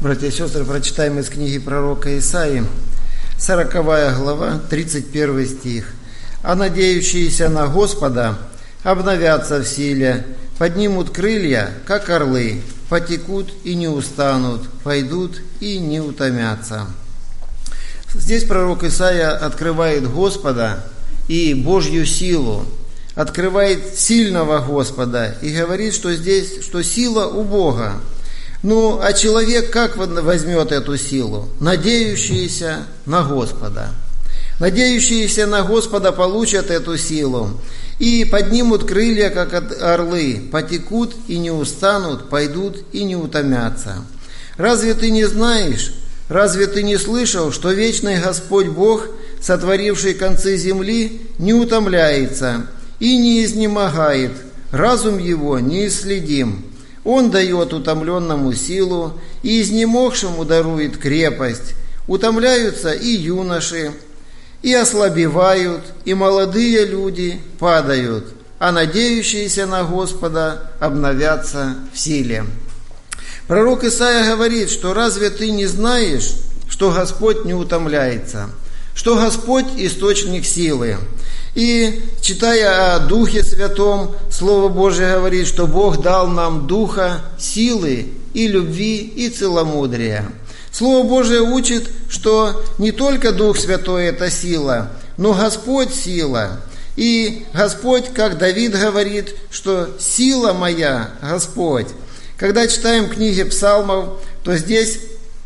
Братья и сестры, прочитаем из книги пророка Исаии, 40 глава, 31 стих. «А надеющиеся на Господа обновятся в силе, поднимут крылья, как орлы, потекут и не устанут, пойдут и не утомятся». Здесь пророк Исаия открывает Господа и Божью силу, открывает сильного Господа и говорит, что здесь, что сила у Бога. Ну, а человек как возьмет эту силу? Надеющиеся на Господа. Надеющиеся на Господа получат эту силу и поднимут крылья, как орлы, потекут и не устанут, пойдут и не утомятся. Разве ты не знаешь, разве ты не слышал, что вечный Господь Бог, сотворивший концы земли, не утомляется и не изнемогает, разум его неисследим? Он дает утомленному силу, и изнемогшему дарует крепость. Утомляются и юноши, и ослабевают, и молодые люди падают, а надеющиеся на Господа обновятся в силе. Пророк Исаия говорит, что разве ты не знаешь, что Господь не утомляется, что Господь источник силы. И, читая о Духе Святом, Слово Божие говорит, что Бог дал нам духа, силы и любви и целомудрия. Слово Божие учит, что не только Дух Святой – это сила, но Господь – сила. И Господь, как Давид говорит, что «сила моя – Господь». Когда читаем книги псалмов, то здесь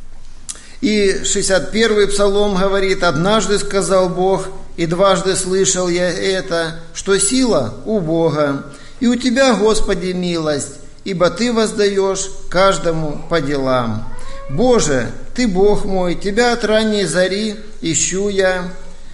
и 61-й псалом говорит: «Однажды сказал Бог, и дважды слышал я это, что сила у Бога, и у Тебя, Господи, милость, ибо Ты воздаешь каждому по делам. Боже, Ты Бог мой, Тебя от ранней зари ищу я.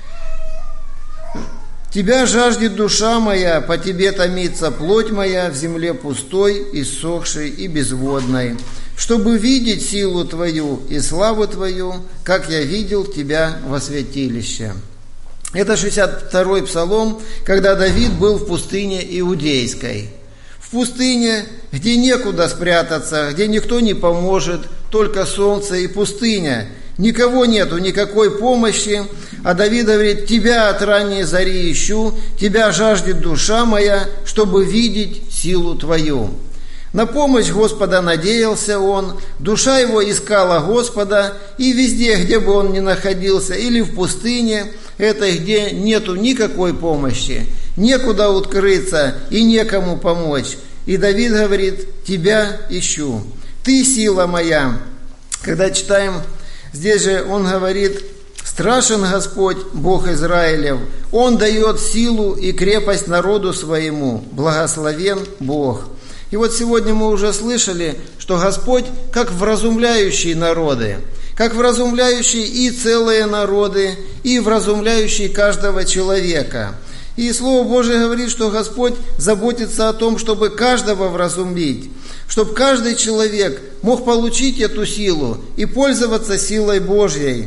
Тебя жаждет душа моя, по Тебе томится плоть моя в земле пустой, иссохшей и безводной, чтобы видеть силу Твою и славу Твою, как я видел Тебя во святилище». Это 62-й псалом, когда Давид был в пустыне иудейской. В пустыне, где некуда спрятаться, где никто не поможет, только солнце и пустыня. Никого нету, никакой помощи. А Давид говорит: «Тебя от ранней зари ищу, Тебя жаждет душа моя, чтобы видеть силу Твою». На помощь Господа надеялся он, душа его искала Господа, и везде, где бы он ни находился, или в пустыне, этой, где нету никакой помощи, некуда укрыться и некому помочь. И Давид говорит: «Тебя ищу, Ты сила моя». Когда читаем, здесь же он говорит: «Страшен Господь, Бог Израилев, Он дает силу и крепость народу своему, благословен Бог». И вот сегодня мы уже слышали, что Господь как вразумляющий народы, как вразумляющий и целые народы, и вразумляющий каждого человека. И Слово Божие говорит, что Господь заботится о том, чтобы каждого вразумить, чтобы каждый человек мог получить эту силу и пользоваться силой Божьей.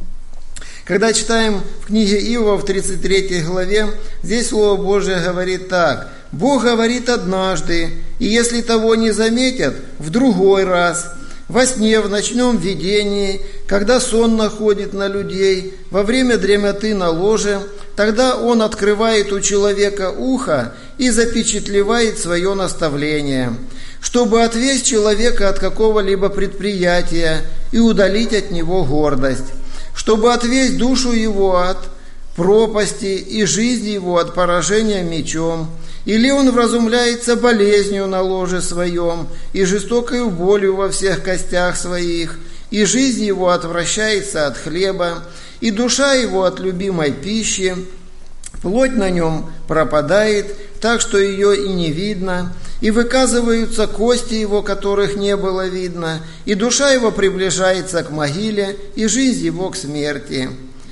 Когда читаем в книге Иова в 33 главе, здесь Слово Божие говорит так: «Бог говорит однажды, и если того не заметят, в другой раз, во сне, в ночном видении, когда сон находит на людей, во время дремоты на ложе, тогда Он открывает у человека ухо и запечатлевает свое наставление, чтобы отвесть человека от какого-либо предприятия и удалить от него гордость, чтобы отвесть душу его от пропасти и жизнь его от поражения мечом. Или он вразумляется болезнью на ложе своем и жестокою болью во всех костях своих, и жизнь его отвращается от хлеба, и душа его от любимой пищи, плоть на нем пропадает, так что ее и не видно, и выказываются кости его, которых не было видно, и душа его приближается к могиле, и жизнь его к смерти.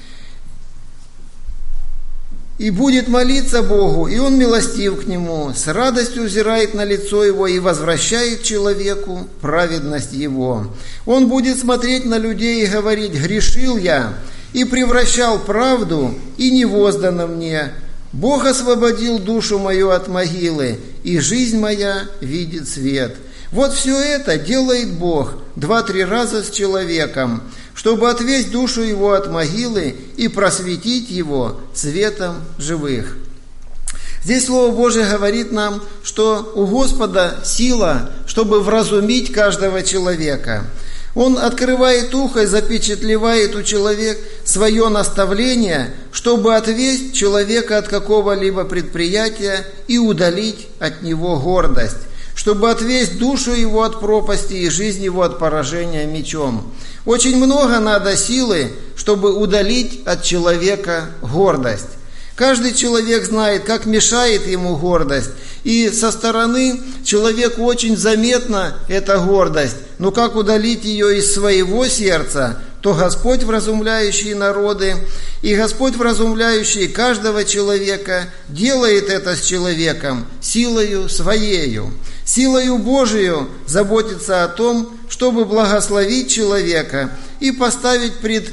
И будет молиться Богу, и Он милостив к нему, с радостью взирает на лицо его и возвращает человеку праведность его. Он будет смотреть на людей и говорить: грешил я, и превращал правду, и не воздано мне. Бог освободил душу мою от могилы, и жизнь моя видит свет. Вот все это делает Бог 2-3 раза с человеком, чтобы отвесть душу его от могилы и просветить его светом живых. Здесь Слово Божие говорит нам, что у Господа сила, чтобы вразумить каждого человека. Он открывает ухо и запечатлевает у человека свое наставление, чтобы отвесть человека от какого-либо предприятия и удалить от него гордость, чтобы отвесть душу его от пропасти и жизнь его от поражения мечом. Очень много надо силы, чтобы удалить от человека гордость. Каждый человек знает, как мешает ему гордость, и со стороны человеку очень заметна эта гордость, но как удалить ее из своего сердца, то Господь, вразумляющий народы, и Господь, вразумляющий каждого человека, делает это с человеком силою Своею. Силою Божию заботится о том, чтобы благословить человека и поставить пред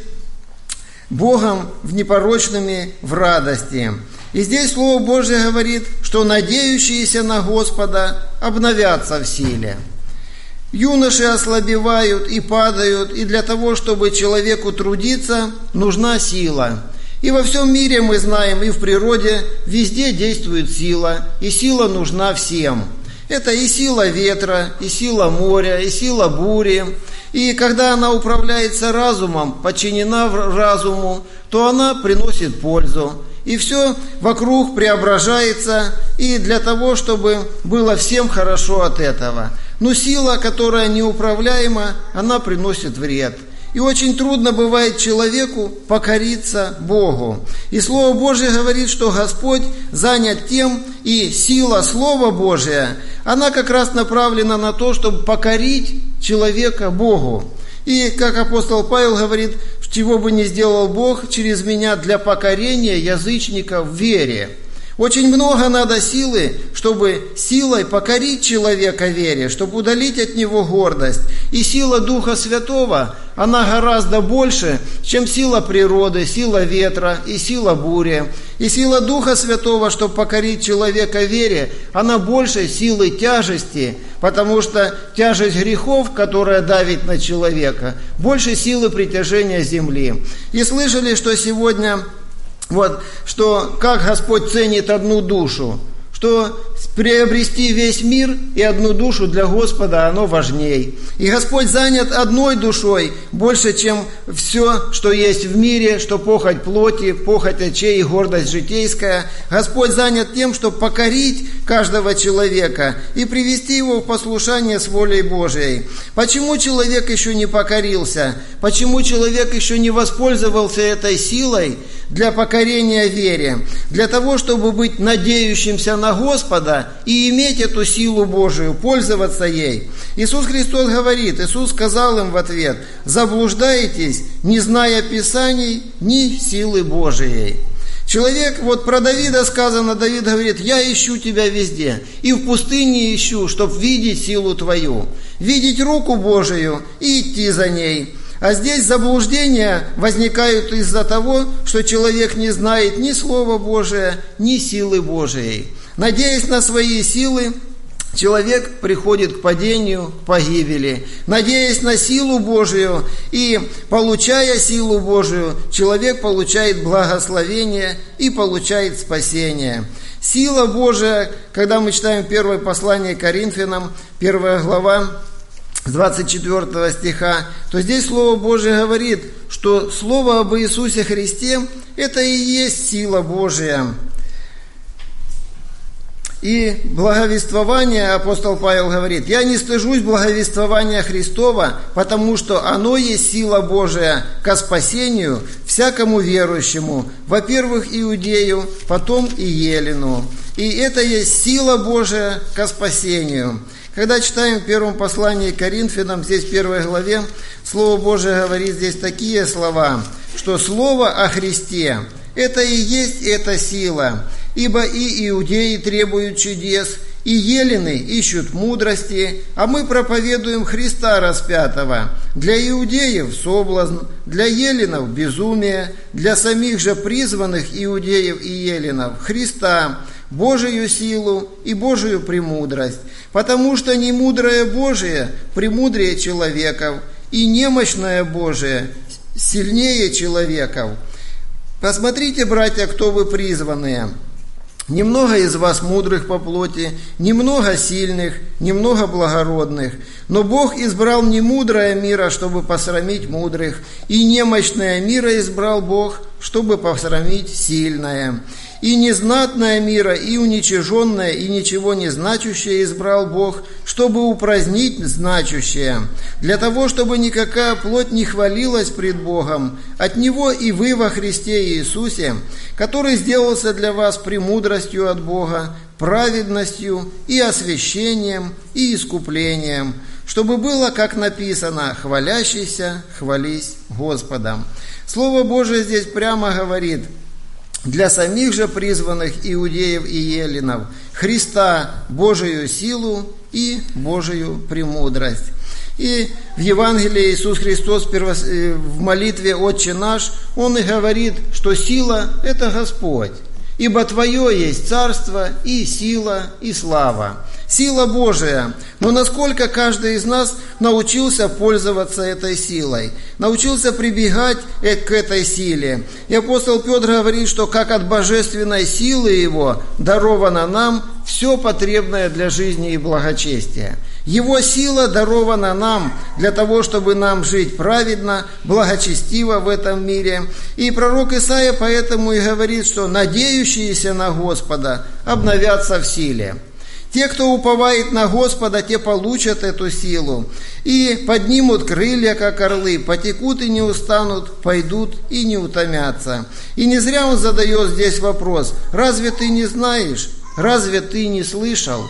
Богом в непорочными в радости. И здесь Слово Божие говорит, что надеющиеся на Господа обновятся в силе. Юноши ослабевают и падают, и для того, чтобы человеку трудиться, нужна сила. И во всем мире мы знаем, и в природе везде действует сила, и сила нужна всем. Это и сила ветра, и сила моря, и сила бури. И когда она управляется разумом, подчинена разуму, то она приносит пользу. И все вокруг преображается, и для того, чтобы было всем хорошо от этого. Но сила, которая неуправляема, она приносит вред. И очень трудно бывает человеку покориться Богу. И Слово Божие говорит, что Господь занят тем, и сила Слова Божия, она как раз направлена на то, чтобы покорить человека Богу. И как апостол Павел говорит, чего бы ни сделал Бог через меня для покорения язычников в вере. Очень много надо силы, чтобы силой покорить человека вере, чтобы удалить от него гордость. И сила Духа Святого, она гораздо больше, чем сила природы, сила ветра и сила бури. И сила Духа Святого, чтобы покорить человека вере, она больше силы тяжести, потому что тяжесть грехов, которая давит на человека, больше силы притяжения земли. И слышали, что сегодня... что как Господь ценит одну душу, что приобрести весь мир и одну душу для Господа, оно важней. И Господь занят одной душой больше, чем все, что есть в мире, что похоть плоти, похоть очей и гордость житейская. Господь занят тем, чтобы покорить каждого человека и привести его в послушание с волей Божией. Почему человек еще не покорился? Почему человек еще не воспользовался этой силой для покорения вере? Для того, чтобы быть надеющимся на Господа и иметь эту силу Божию, пользоваться ей. Иисус Христос говорит, Иисус сказал им в ответ: заблуждаетесь, не зная Писаний, ни силы Божией. Человек, про Давида сказано, Давид говорит: я ищу тебя везде, и в пустыне ищу, чтобы видеть силу твою, видеть руку Божию и идти за ней. А здесь заблуждения возникают из-за того, что человек не знает ни Слова Божия, ни силы Божией. Надеясь на свои силы, человек приходит к падению, к погибели. Надеясь на силу Божию и получая силу Божию, человек получает благословение и получает спасение. Сила Божия, когда мы читаем первое послание Коринфянам, 1 глава, с 24 стиха, то здесь Слово Божие говорит, что Слово об Иисусе Христе – это и есть сила Божия. И благовествование, апостол Павел говорит: я не стыжусь благовествования Христова, потому что оно есть сила Божия ко спасению всякому верующему, во-первых, иудею, потом и елену. И это есть сила Божия ко спасению. Когда читаем в первом послании к Коринфянам, здесь в 1 главе, Слово Божие говорит здесь такие слова, что Слово о Христе – это и есть эта сила. Ибо и иудеи требуют чудес, и елены ищут мудрости, а мы проповедуем Христа распятого. Для иудеев соблазн, для еленов безумие, для самих же призванных иудеев и еленов Христа, Божию силу и Божию премудрость, потому что немудрое Божие премудрее человеков, и немощное Божие сильнее человеков. Посмотрите, братья, кто вы призванные. Немного из вас мудрых по плоти, немного сильных, немного благородных. Но Бог избрал немудрое мира, чтобы посрамить мудрых, и немощное мира избрал Бог, чтобы посрамить сильное. И незнатное мира, и уничиженное, и ничего не значущее избрал Бог, чтобы упразднить значущее, для того, чтобы никакая плоть не хвалилась пред Богом. От Него и вы во Христе Иисусе, который сделался для вас премудростью от Бога, праведностью и освящением и искуплением, чтобы было, как написано: «Хвалящийся, хвались Господом». Слово Божие здесь прямо говорит: для самих же призванных иудеев и еллинов Христа Божию силу и Божию премудрость. И в Евангелии Иисус Христос в молитве «Отче наш» Он и говорит, что сила – это Господь. Ибо Твое есть царство, и сила, и слава. Сила Божия. Но насколько каждый из нас научился пользоваться этой силой, научился прибегать к этой силе. И апостол Петр говорит, что как от божественной силы Его даровано нам все потребное для жизни и благочестия. Его сила дарована нам для того, чтобы нам жить праведно, благочестиво в этом мире. И пророк Исаия поэтому и говорит, что надеющиеся на Господа обновятся в силе. Те, кто уповает на Господа, те получат эту силу и поднимут крылья, как орлы, потекут и не устанут, пойдут и не утомятся. И не зря он задает здесь вопрос: разве ты не знаешь, разве ты не слышал?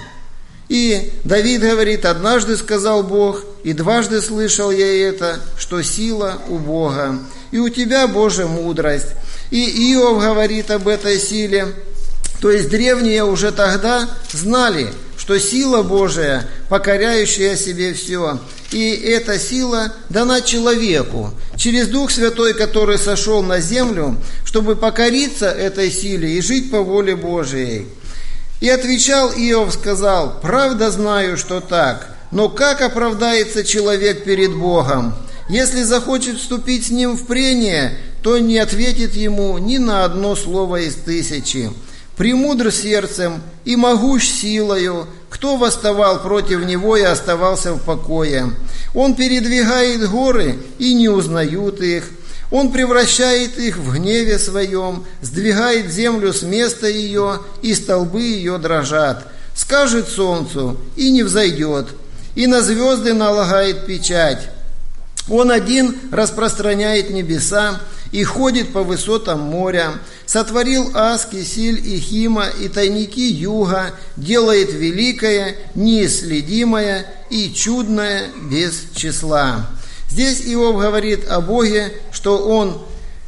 И Давид говорит: однажды сказал Бог, и дважды слышал я это, что сила у Бога, и у тебя, Боже, мудрость. И Иов говорит об этой силе. То есть древние уже тогда знали, что сила Божия, покоряющая себе все, и эта сила дана человеку через Дух Святой, который сошел на землю, чтобы покориться этой силе и жить по воле Божией. И отвечал Иов, сказал: правда знаю, что так, но как оправдается человек перед Богом? Если захочет вступить с ним в прение, то не ответит ему ни на одно слово из 1000. Премудр сердцем и могущ силою, кто восставал против него и оставался в покое? Он передвигает горы, и не узнают их. Он превращает их в гневе своем, сдвигает землю с места ее, и столбы ее дрожат. Скажет солнцу, и не взойдет, и на звезды налагает печать. Он один распространяет небеса и ходит по высотам моря, сотворил Аски, Силь и Хима, и тайники юга, делает великое, неисследимое и чудное без числа. Здесь Иов говорит о Боге, что Он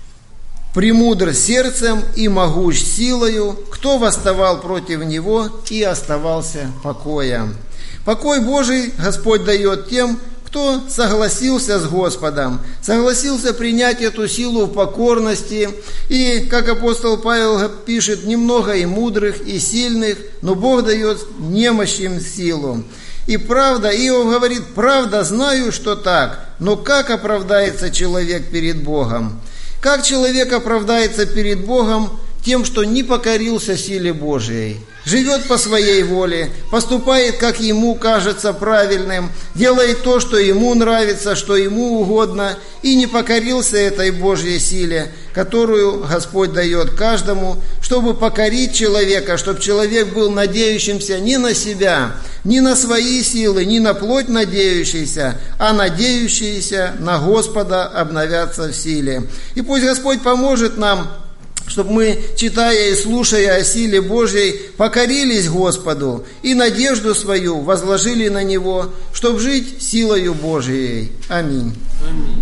премудр сердцем и могущ силою, кто восставал против Него и оставался покоем. Покой Божий Господь дает тем, кто согласился с Господом, согласился принять эту силу в покорности. И, как апостол Павел пишет, немного и мудрых, и сильных, но Бог дает немощным силу. И правда, Иов говорит: правда знаю, что так, но как оправдается человек перед Богом? Как человек оправдается перед Богом? Тем, что не покорился силе Божией, живет по своей воле, поступает, как ему кажется правильным, делает то, что ему нравится, что ему угодно, и не покорился этой Божьей силе, которую Господь дает каждому, чтобы покорить человека, чтобы человек был надеющимся не на себя, не на свои силы, не на плоть надеющийся, а надеющийся на Господа обновятся в силе. И пусть Господь поможет нам, чтобы мы, читая и слушая о силе Божьей, покорились Господу и надежду свою возложили на Него, чтобы жить силою Божией. Аминь. Аминь.